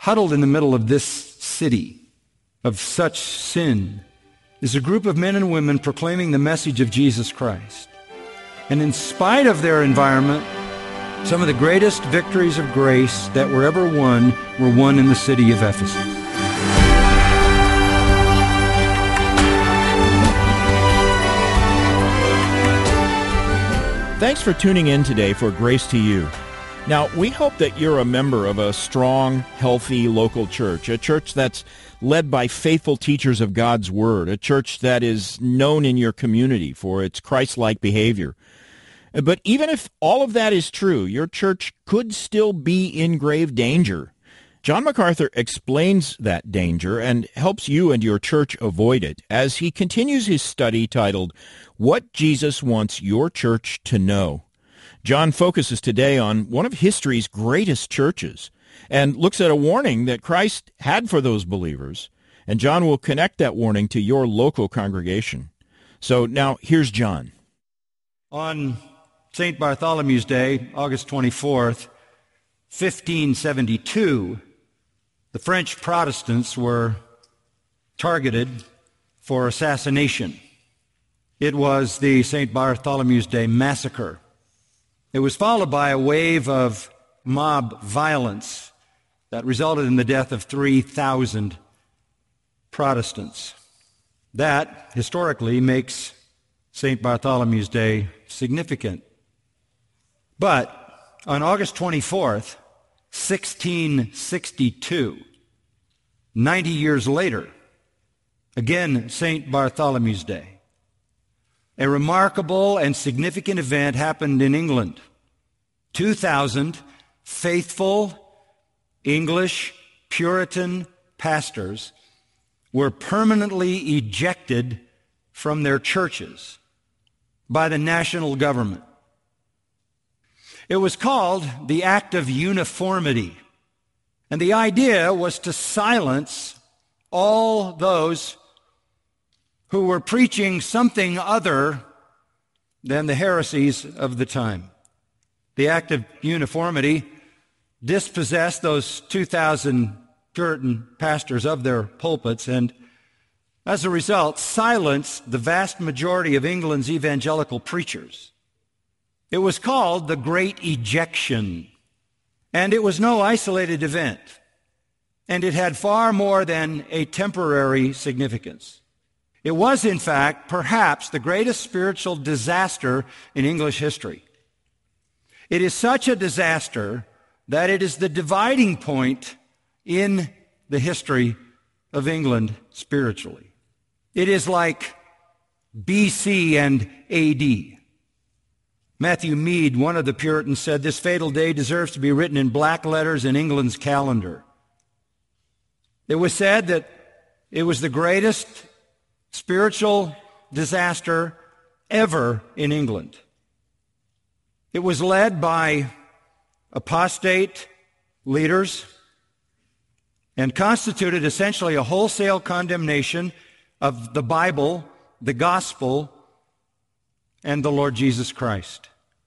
Huddled in the middle of this city of such sin is a group of men and women proclaiming the message of Jesus Christ. And in spite of their environment, some of the greatest victories of grace that were ever won in the city of Ephesus. Thanks for tuning in today for Grace to You. Now, we hope that you're a member of a strong, healthy local church, a church that's led by faithful teachers of God's Word, a church that is known in your community for its Christ-like behavior. But even if all of that is true, your church could still be in grave danger. John MacArthur explains that danger and helps you and your church avoid it as he continues his study titled, What Jesus Wants Your Church to Know. John focuses today on one of history's greatest churches and looks at a warning that Christ had for those believers, and John will connect that warning to your local congregation. So now here's John. On St. Bartholomew's Day, August 24th, 1572, the French Protestants were targeted for assassination. It was the St. Bartholomew's Day Massacre. It was followed by a wave of mob violence that resulted in the death of 3,000 Protestants. That, historically, makes St. Bartholomew's Day significant. But on August 24th, 1662, 90 years later, again St. Bartholomew's Day, a remarkable and significant event happened in England. 2,000 faithful English Puritan pastors were permanently ejected from their churches by the national government. It was called the Act of Uniformity, and the idea was to silence all those who were preaching something other than the heresies of the time. The Act of Uniformity dispossessed those 2,000 Puritan pastors of their pulpits and, as a result, silenced the vast majority of England's evangelical preachers. It was called the Great Ejection, and it was no isolated event, and it had far more than a temporary significance. It was, in fact, perhaps the greatest spiritual disaster in English history. It is such a disaster that it is the dividing point in the history of England spiritually. It is like BC and AD. Matthew Mead, one of the Puritans, said, "This fatal day deserves to be written in black letters in England's calendar." It was said that it was the greatest spiritual disaster ever in England. It was led by apostate leaders and constituted essentially a wholesale condemnation of the Bible, the gospel, and the Lord Jesus Christ.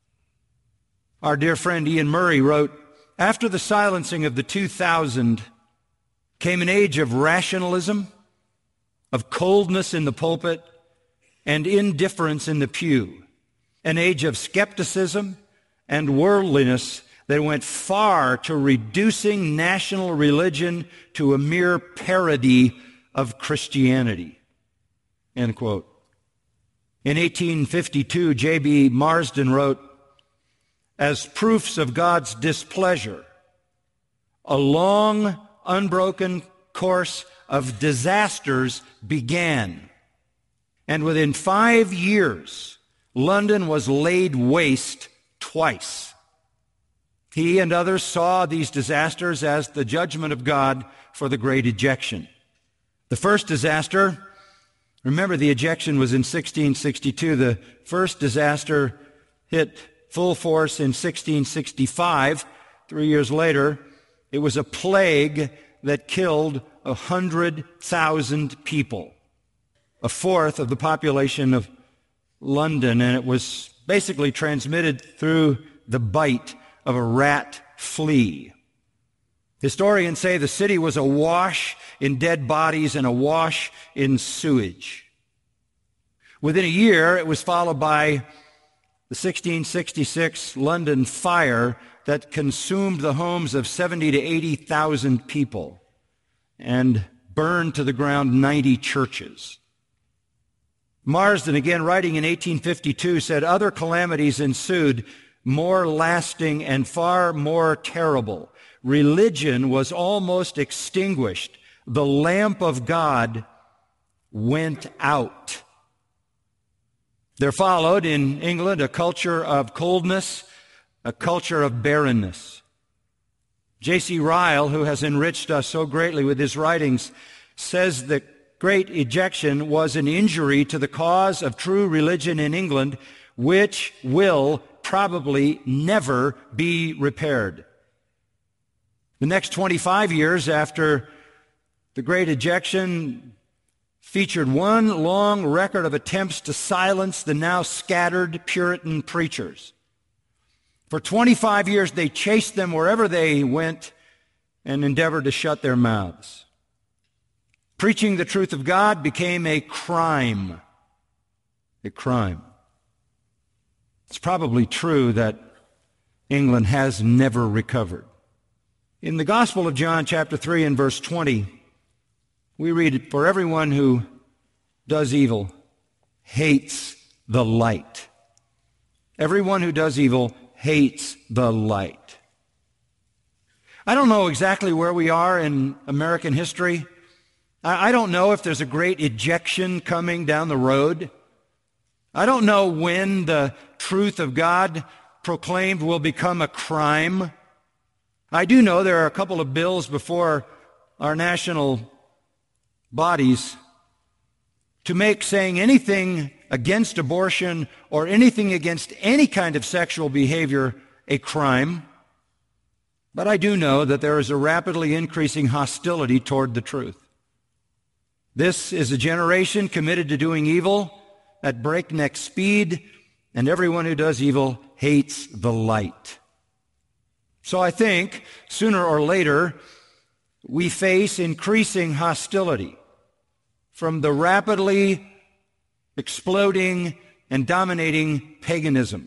Our dear friend Ian Murray wrote, "After the silencing of the 2,000 came an age of rationalism, of coldness in the pulpit, and indifference in the pew, an age of skepticism and worldliness that went far to reducing national religion to a mere parody of Christianity." End quote. In 1852, J.B. Marsden wrote, "As proofs of God's displeasure, a long, unbroken course of disasters began, and within 5 years, London was laid waste twice." He and others saw these disasters as the judgment of God for the Great Ejection. The first disaster, remember the ejection was in 1662. The first disaster hit full force in 1665. 3 years later, it was a plague that killed 100,000 people, a fourth of the population of London, and it was basically transmitted through the bite of a rat flea. Historians say the city was awash in dead bodies and awash in sewage. Within a year, it was followed by the 1666 London fire that consumed the homes of 70 to 80,000 people and burned to the ground 90 churches. Marsden, again writing in 1852, said other calamities ensued, more lasting and far more terrible. Religion was almost extinguished. The lamp of God went out. There followed in England a culture of coldness, a culture of barrenness. J.C. Ryle, who has enriched us so greatly with his writings, says the Great Ejection was an injury to the cause of true religion in England, which will probably never be repaired. The next 25 years after the Great Ejection featured one long record of attempts to silence the now scattered Puritan preachers. For 25 years, they chased them wherever they went and endeavored to shut their mouths. Preaching the truth of God became a crime. A crime. It's probably true that England has never recovered. In the Gospel of John, chapter 3 and verse 20, we read, "For everyone who does evil hates the light." Everyone who does evil hates the light. I don't know exactly where we are in American history. I don't know if there's a great ejection coming down the road. I don't know when the truth of God proclaimed will become a crime. I do know there are a couple of bills before our national bodies to make saying anything against abortion or anything against any kind of sexual behavior a crime. But I do know that there is a rapidly increasing hostility toward the truth. This is a generation committed to doing evil at breakneck speed, and everyone who does evil hates the light. So I think sooner or later we face increasing hostility from the rapidly exploding and dominating paganism.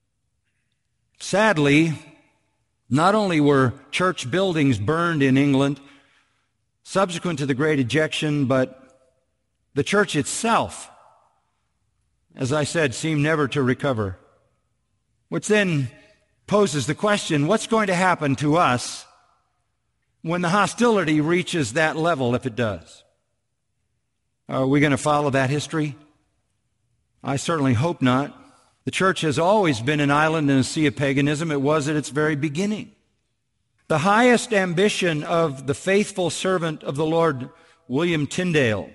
Sadly, not only were church buildings burned in England subsequent to the Great Ejection, but the church itself, as I said, seemed never to recover. Which then poses the question, what's going to happen to us when the hostility reaches that level, if it does? Are we going to follow that history? I certainly hope not. The church has always been an island in a sea of paganism. It was at its very beginning. The highest ambition of the faithful servant of the Lord, William Tyndale,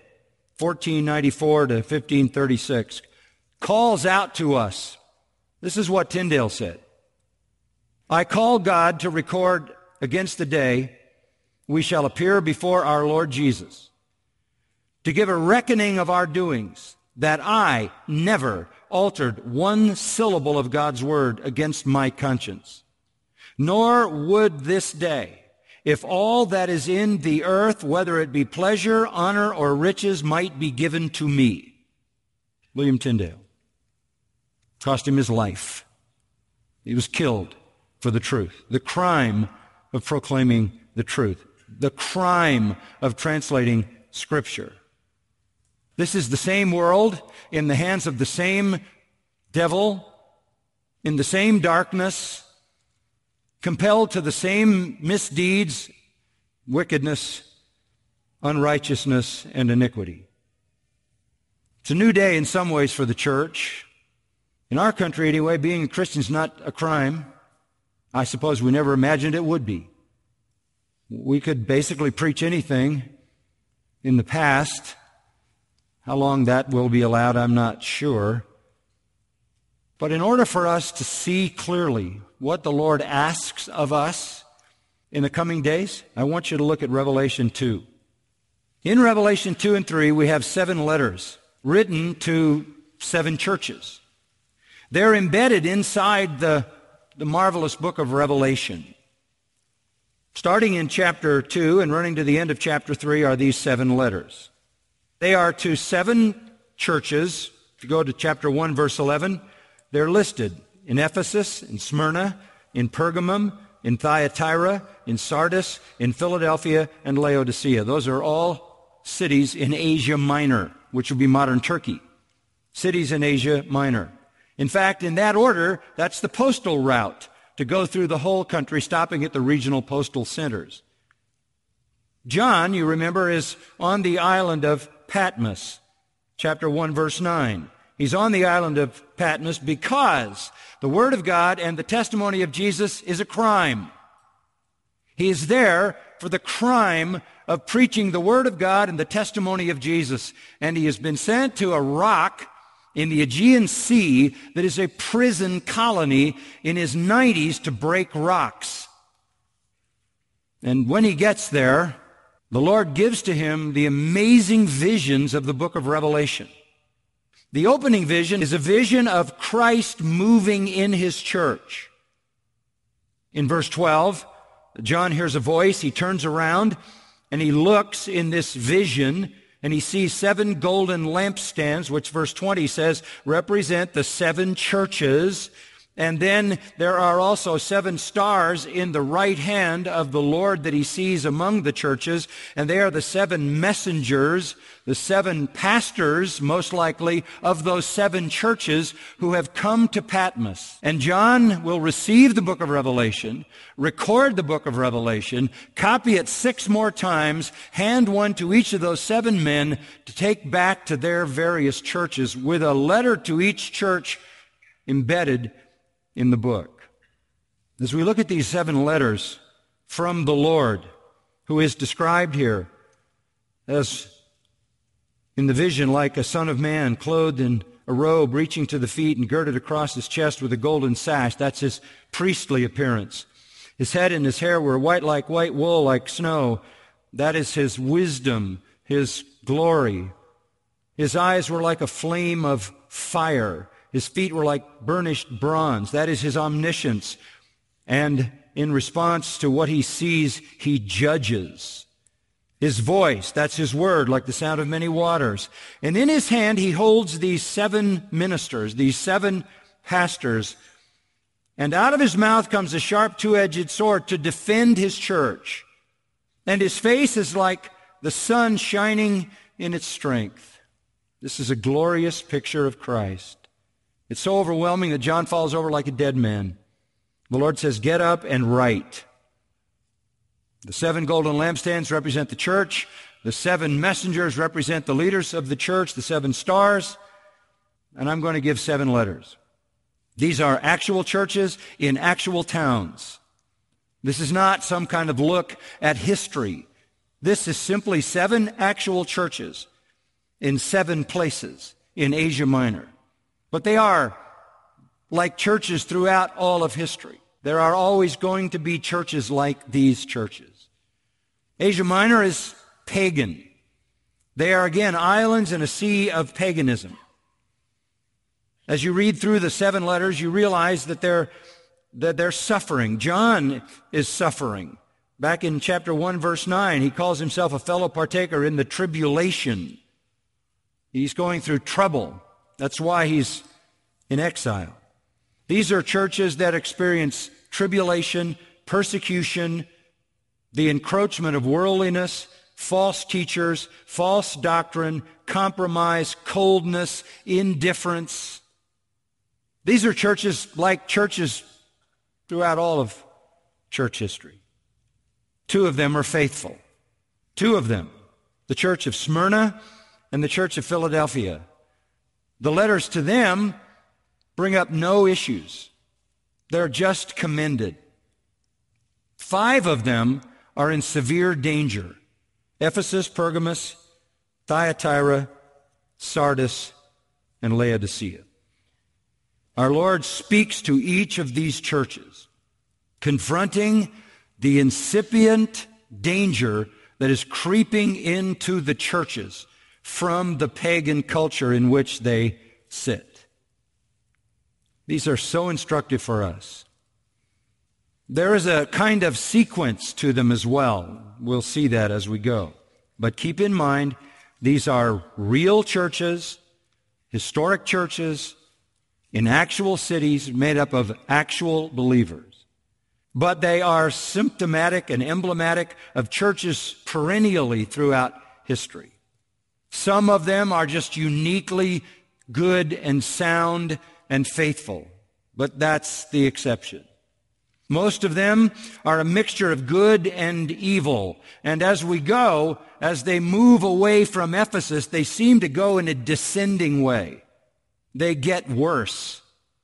1494 to 1536, calls out to us. This is what Tyndale said. "I call God to record against the day we shall appear before our Lord Jesus, to give a reckoning of our doings, that I never altered one syllable of God's word against my conscience. Nor would this day, if all that is in the earth, whether it be pleasure, honor, or riches, might be given to me." William Tyndale. Cost him his life. He was killed for the truth. The crime of proclaiming the truth. The crime of translating Scripture. This is the same world in the hands of the same devil, in the same darkness, compelled to the same misdeeds, wickedness, unrighteousness, and iniquity. It's a new day in some ways for the church. In our country, anyway, being a Christian is not a crime. I suppose we never imagined it would be. We could basically preach anything in the past. How long that will be allowed, I'm not sure. But in order for us to see clearly what the Lord asks of us in the coming days, I want you to look at Revelation 2. In Revelation 2 and 3, we have 7 letters written to 7 churches. They're embedded inside the marvelous book of Revelation. Starting in chapter 2 and running to the end of chapter 3 are these 7 letters. They are to 7 churches. If you go to chapter 1, verse 11, they're listed in Ephesus, in Smyrna, in Pergamum, in Thyatira, in Sardis, in Philadelphia, and Laodicea. Those are all cities in Asia Minor, which would be modern Turkey. Cities in Asia Minor. In fact, in that order, that's the postal route to go through the whole country, stopping at the regional postal centers. John, you remember, is on the island of Patmos, chapter 1, verse 9. He's on the island of Patmos because the Word of God and the testimony of Jesus is a crime. He is there for the crime of preaching the Word of God and the testimony of Jesus. And he has been sent to a rock in the Aegean Sea that is a prison colony in his 90s to break rocks. And when he gets there, the Lord gives to him the amazing visions of the book of Revelation. The opening vision is a vision of Christ moving in his church. In verse 12, John hears a voice. He turns around and he looks in this vision and he sees 7 golden lampstands, which verse 20 says represent the 7 churches. And then there are also 7 stars in the right hand of the Lord that he sees among the churches. And they are the 7 messengers, the 7 pastors, most likely, of those 7 churches who have come to Patmos. And John will receive the book of Revelation, record the book of Revelation, copy it 6 more times, hand one to each of those 7 men to take back to their various churches with a letter to each church embedded in the book. As we look at these 7 letters from the Lord, who is described here as in the vision like a son of man, clothed in a robe reaching to the feet and girded across his chest with a golden sash. That's his priestly appearance. His head and his hair were white like white wool, like snow. That is his wisdom, his glory. His eyes were like a flame of fire. His feet were like burnished bronze. That is his omniscience. And in response to what he sees, he judges. His voice, that's his word, like the sound of many waters. And in his hand, he holds these 7 ministers, these 7 pastors. And out of his mouth comes a sharp 2-edged sword to defend his church. And his face is like the sun shining in its strength. This is a glorious picture of Christ. It's so overwhelming that John falls over like a dead man. The Lord says, get up and write. The 7 golden lampstands represent the church. The 7 messengers represent the leaders of the church, the 7 stars. And I'm going to give 7 letters. These are actual churches in actual towns. This is not some kind of look at history. This is simply 7 actual churches in 7 places in Asia Minor. But they are like churches throughout all of history. There are always going to be churches like these churches. Asia Minor is pagan. They are, again, islands in a sea of paganism. As you read through the 7 letters, you realize that they're suffering. John is suffering. Back in chapter 1, verse 9, he calls himself a fellow partaker in the tribulation. He's going through trouble. That's why he's in exile. These are churches that experience tribulation, persecution, the encroachment of worldliness, false teachers, false doctrine, compromise, coldness, indifference. These are churches like churches throughout all of church history. 2 of them are faithful. 2 of them, the church of Smyrna and the church of Philadelphia. The letters to them bring up no issues. They're just commended. 5 of them are in severe danger. Ephesus, Pergamos, Thyatira, Sardis, and Laodicea. Our Lord speaks to each of these churches, confronting the incipient danger that is creeping into the churches from the pagan culture in which they sit. These are so instructive for us. There is a kind of sequence to them as well. We'll see that as we go. But keep in mind, these are real churches, historic churches, in actual cities made up of actual believers. But they are symptomatic and emblematic of churches perennially throughout history. Some of them are just uniquely good and sound and faithful, but that's the exception. Most of them are a mixture of good and evil. And as we go, as they move away from Ephesus, they seem to go in a descending way. They get worse.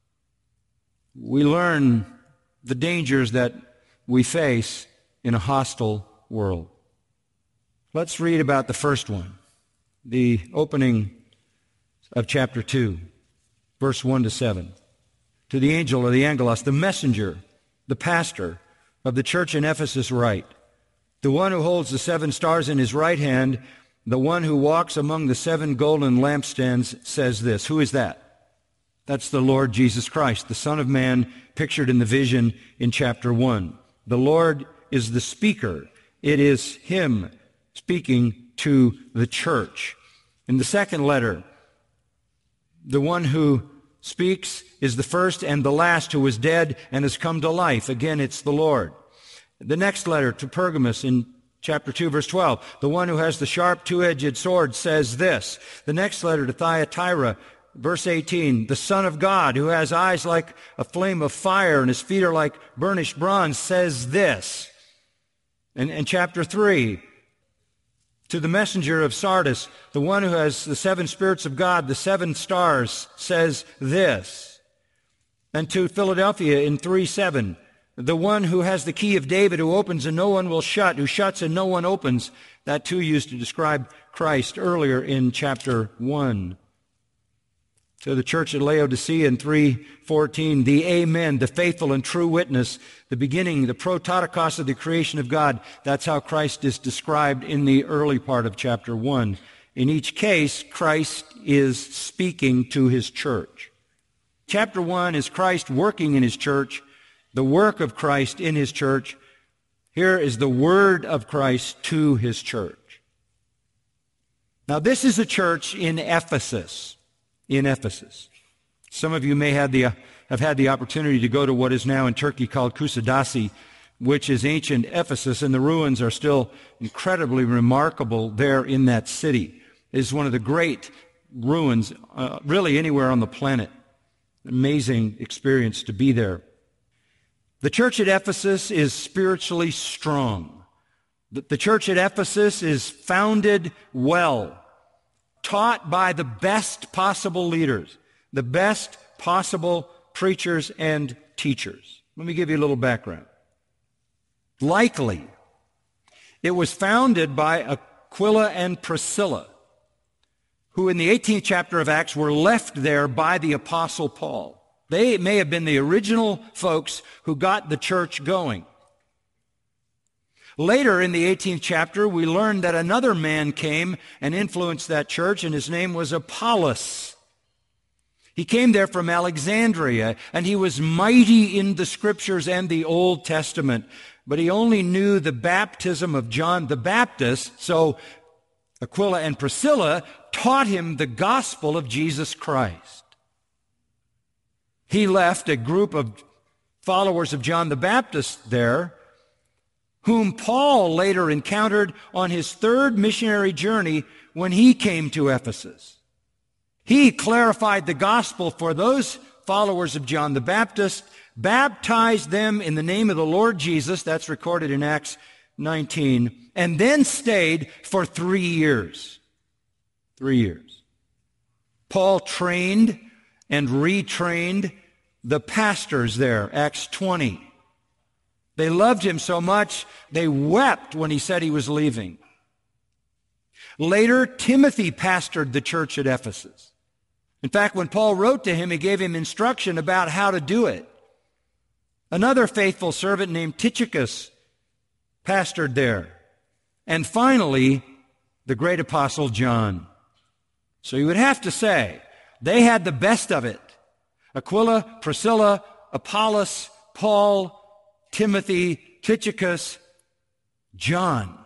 We learn the dangers that we face in a hostile world. Let's read about the first one, the opening of chapter 2, verse 1 to 7. To the angel or the angelos, the messenger, the pastor of the church in Ephesus write, the one who holds the 7 stars in his right hand, the one who walks among the 7 golden lampstands, says this. Who is that? That's the Lord Jesus Christ, the Son of Man, pictured in the vision in chapter 1. The Lord is the speaker. It is Him speaking to the church. In the second letter, the one who speaks is the first and the last who was dead and has come to life. Again, it's the Lord. The next letter to Pergamos in chapter 2, verse 12, the one who has the sharp two-edged sword says this. The next letter to Thyatira, verse 18, the Son of God who has eyes like a flame of fire and his feet are like burnished bronze says this. And chapter 3, to the messenger of Sardis, the one who has the 7 spirits of God, the 7 stars, says this. And to Philadelphia in 3:7, the one who has the key of David, who opens and no one will shut, who shuts and no one opens. That too used to describe Christ earlier in chapter 1. To the church at Laodicea in 3:14, the Amen, the faithful and true witness, the beginning, the prototokos of the creation of God. That's how Christ is described in the early part of chapter 1. In each case, Christ is speaking to His church. Chapter 1 is Christ working in His church, the work of Christ in His church. Here is the word of Christ to His church. Now, this is a church in Ephesus. In Ephesus. Some of you may have had the opportunity to go to what is now in Turkey called Kusadasi, which is ancient Ephesus, and the ruins are still incredibly remarkable there in that city. It is one of the great ruins, really anywhere on the planet. Amazing experience to be there. The church at Ephesus is spiritually strong. The church at Ephesus is founded well, taught by the best possible leaders, the best possible preachers and teachers. Let me give you a little background. Likely, it was founded by Aquila and Priscilla, who in the 18th chapter of Acts were left there by the Apostle Paul. They may have been the original folks who got the church going. Later in the 18th chapter, we learn that another man came and influenced that church, and his name was Apollos. He came there from Alexandria, and he was mighty in the Scriptures and the Old Testament, but he only knew the baptism of John the Baptist, so Aquila and Priscilla taught him the gospel of Jesus Christ. He left a group of followers of John the Baptist there, whom Paul later encountered on his 3rd missionary journey when he came to Ephesus. He clarified the gospel for those followers of John the Baptist, baptized them in the name of the Lord Jesus, that's recorded in Acts 19, and then stayed for 3 years. 3 years. Paul trained and retrained the pastors there, Acts 20. They loved him so much, they wept when he said he was leaving. Later, Timothy pastored the church at Ephesus. In fact, when Paul wrote to him, he gave him instruction about how to do it. Another faithful servant named Tychicus pastored there. And finally, the great apostle John. So you would have to say, they had the best of it. Aquila, Priscilla, Apollos, Paul, Timothy, Tychicus, John.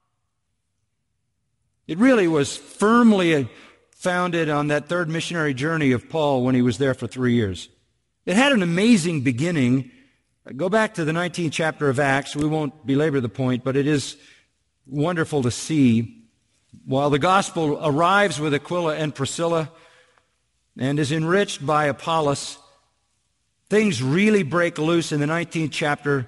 It really was firmly founded on that third missionary journey of Paul when he was there for 3 years. It had an amazing beginning. Go back to the 19th chapter of Acts. We won't belabor the point, but it is wonderful to see. While the gospel arrives with Aquila and Priscilla and is enriched by Apollos, things really break loose in the 19th chapter.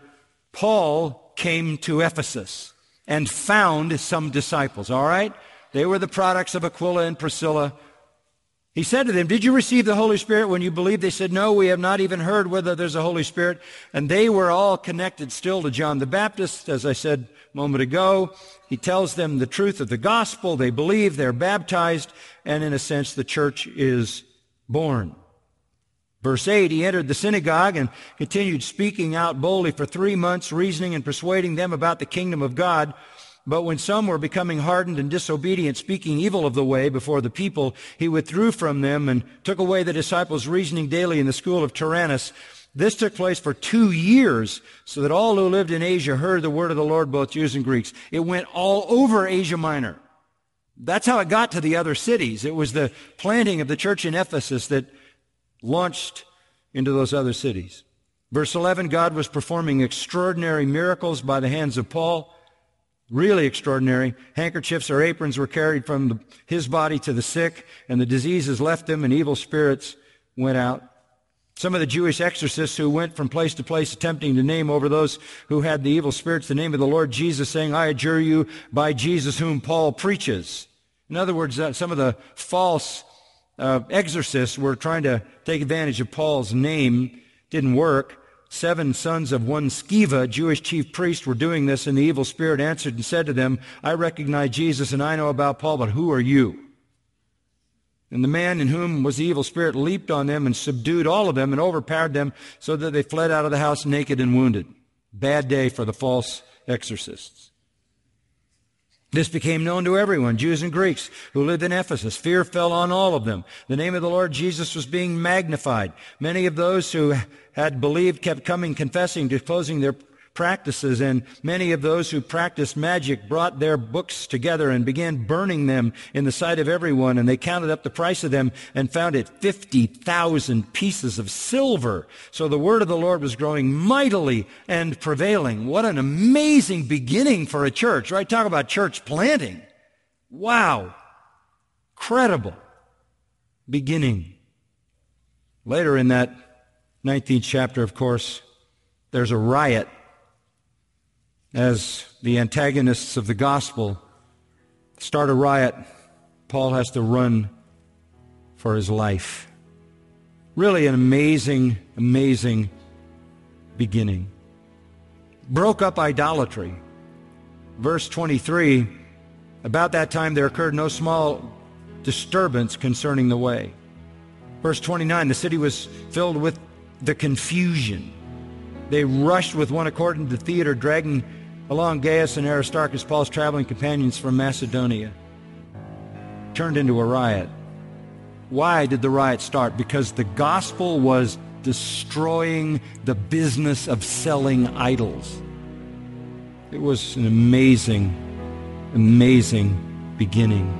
Paul came to Ephesus and found some disciples, all right? They were the products of Aquila and Priscilla. He said to them, "Did you receive the Holy Spirit when you believed?" They said, "No, we have not even heard whether there's a Holy Spirit." And they were all connected still to John the Baptist, as I said a moment ago. He tells them the truth of the gospel. They believe, they're baptized, and in a sense, the church is born. Verse 8, he entered the synagogue and continued speaking out boldly for 3 months, reasoning and persuading them about the kingdom of God. But when some were becoming hardened and disobedient, speaking evil of the way before the people, he withdrew from them and took away the disciples, reasoning daily in the school of Tyrannus. This took place for 2 years, so that all who lived in Asia heard the word of the Lord, both Jews and Greeks. It went all over Asia Minor. That's how it got to the other cities. It was the planting of the church in Ephesus that launched into those other cities. Verse 11, God was performing extraordinary miracles by the hands of Paul. Really extraordinary. Handkerchiefs or aprons were carried from his body to the sick, and the diseases left him, and evil spirits went out. Some of the Jewish exorcists who went from place to place attempting to name over those who had the evil spirits the name of the Lord Jesus, saying, "I adjure you by Jesus whom Paul preaches." In other words, some of the false exorcists were trying to take advantage of Paul's name. Didn't work. 7 sons of one Sceva, Jewish chief priest, were doing this, and the evil spirit answered and said to them, "I recognize Jesus and I know about Paul, but who are you?" And the man in whom was the evil spirit leaped on them and subdued all of them and overpowered them so that they fled out of the house naked and wounded. Bad day for the false exorcists. This became known to everyone, Jews and Greeks, who lived in Ephesus. Fear fell on all of them. The name of the Lord Jesus was being magnified. Many of those who had believed kept coming, confessing, disclosing their practices, and many of those who practiced magic brought their books together and began burning them in the sight of everyone, and they counted up the price of them and found it 50,000 pieces of silver. So the word of the Lord was growing mightily and prevailing. What an amazing beginning for a church, right? Talk about church planting. Wow. Incredible beginning. Later in that 19th chapter, of course, there's a riot as the antagonists of the gospel start a riot. Paul has to run for his life. Really an amazing, amazing beginning. Broke up idolatry. Verse 23, about that time there occurred no small disturbance concerning the way. Verse 29, the city was filled with the confusion. They rushed with one accord into the theater, dragging along Gaius and Aristarchus, Paul's traveling companions from Macedonia. Turned into a riot. Why did the riot start? Because the gospel was destroying the business of selling idols. It was an amazing, amazing beginning.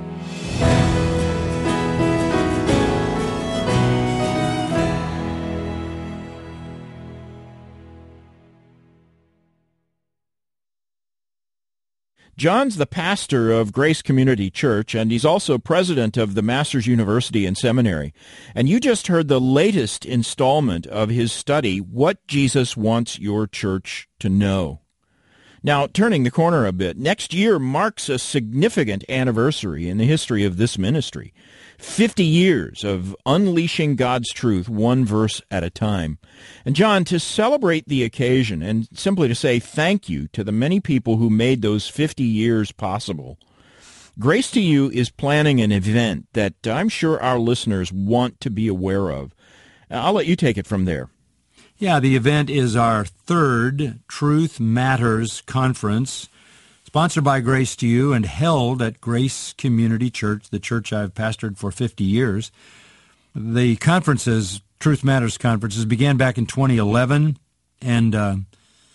John's the pastor of Grace Community Church, and he's also president of the Masters University and Seminary. And you just heard the latest installment of his study, What Jesus Wants Your Church to Know. Now, turning the corner a bit, next year marks a significant anniversary in the history of this ministry. 50 years of unleashing God's truth one verse at a time. And John, to celebrate the occasion and simply to say thank you to the many people who made those 50 years possible, Grace to You is planning an event that I'm sure our listeners want to be aware of. I'll let you take it from there. Yeah, the event is our third Truth Matters Conference, sponsored by Grace to You and held at Grace Community Church, the church I've pastored for 50 years. The conferences, Truth Matters conferences, began back in 2011, and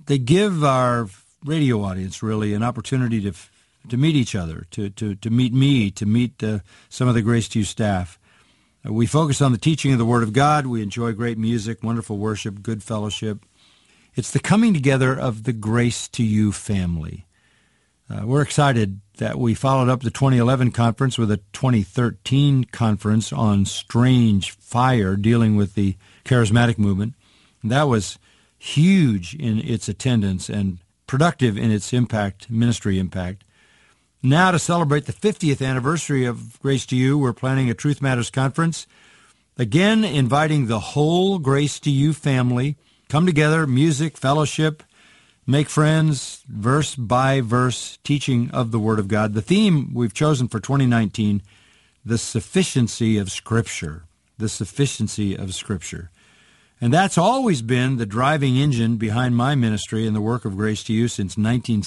they give our radio audience really an opportunity to meet each other, to meet me, to meet some of the Grace to You staff. We focus on the teaching of the Word of God. We enjoy great music, wonderful worship, good fellowship. It's the coming together of the Grace to You family. We're excited that we followed up the 2011 conference with a 2013 conference on strange fire dealing with the charismatic movement. That was huge in its attendance and productive in its impact, ministry impact. Now, to celebrate the 50th anniversary of Grace to You, we're planning a Truth Matters conference, again inviting the whole Grace to You family. Come together, music, fellowship, make friends, verse-by-verse teaching of the Word of God. The theme we've chosen for 2019, the sufficiency of Scripture. The sufficiency of Scripture. And that's always been the driving engine behind my ministry and the work of Grace to You since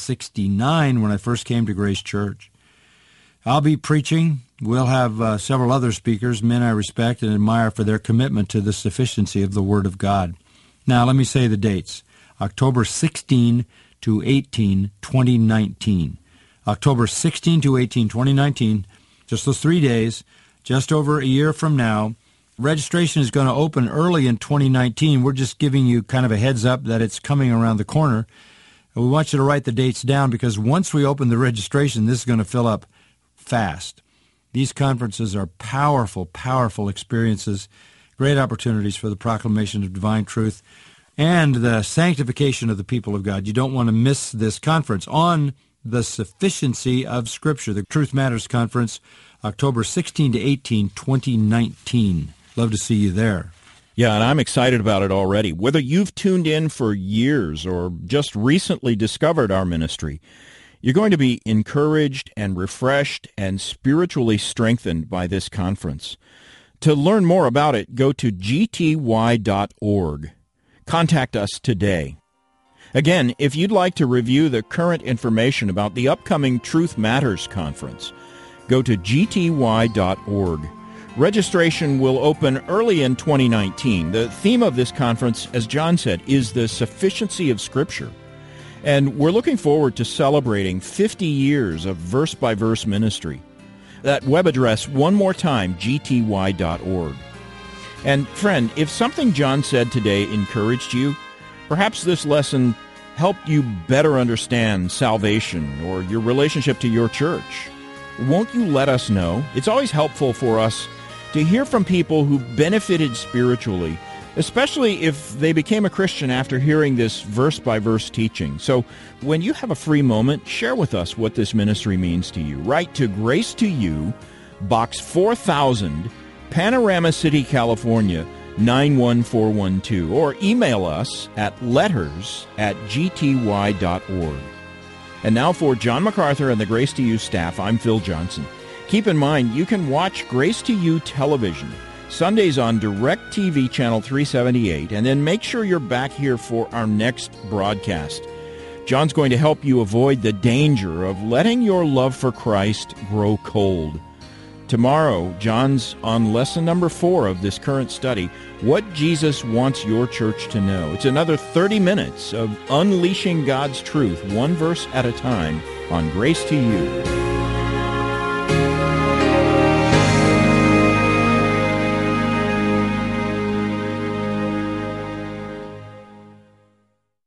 1969 when I first came to Grace Church. I'll be preaching. We'll have several other speakers, men I respect and admire for their commitment to the sufficiency of the Word of God. Now, let me say the dates. October 16 to 18, 2019. October 16 to 18, 2019, just those 3 days, just over a year from now. Registration is going to open early in 2019. We're just giving you kind of a heads up that it's coming around the corner. And we want you to write the dates down because once we open the registration, this is going to fill up fast. These conferences are powerful, powerful experiences, great opportunities for the proclamation of divine truth and the sanctification of the people of God. You don't want to miss this conference on the sufficiency of Scripture, the Truth Matters Conference, October 16 to 18, 2019. Love to see you there. Yeah, and I'm excited about it already. Whether you've tuned in for years or just recently discovered our ministry, you're going to be encouraged and refreshed and spiritually strengthened by this conference. To learn more about it, go to gty.org. Contact us today. Again, if you'd like to review the current information about the upcoming Truth Matters Conference, go to gty.org. Registration will open early in 2019. The theme of this conference, as John said, is the sufficiency of Scripture. And we're looking forward to celebrating 50 years of verse-by-verse ministry. That web address, one more time, gty.org. And friend, if something John said today encouraged you, perhaps this lesson helped you better understand salvation or your relationship to your church, won't you let us know? It's always helpful for us to hear from people who benefited spiritually, especially if they became a Christian after hearing this verse-by-verse teaching. So when you have a free moment, share with us what this ministry means to you. Write to Grace to You, Box 4000, Panorama City, California, 91412, or email us at letters@gty.org. And now for John MacArthur and the Grace to You staff, I'm Phil Johnson. Keep in mind, you can watch Grace to You television Sundays on DirecTV Channel 378, and then make sure you're back here for our next broadcast. John's going to help you avoid the danger of letting your love for Christ grow cold. Tomorrow, John's on lesson number 4 of this current study, What Jesus Wants Your Church to Know. It's another 30 minutes of unleashing God's truth, one verse at a time, on Grace to You.